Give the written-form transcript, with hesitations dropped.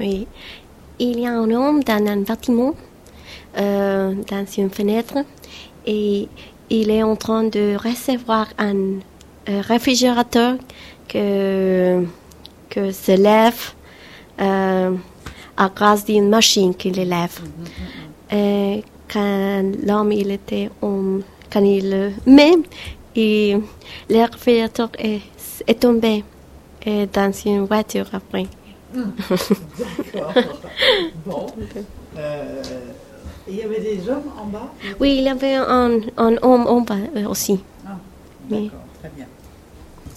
Oui. Il y a un homme dans un bâtiment, dans une fenêtre, et il est en train de recevoir un réfrigérateur que se lève à grâce d'une machine qui le lève. Quand l'homme quand il le met, et le réfrigérateur est tombé dans une voiture après. D'accord. Bon. Il y avait des hommes en bas? Oui, il y avait un homme en bas aussi. Ah, d'accord, Oui. très bien.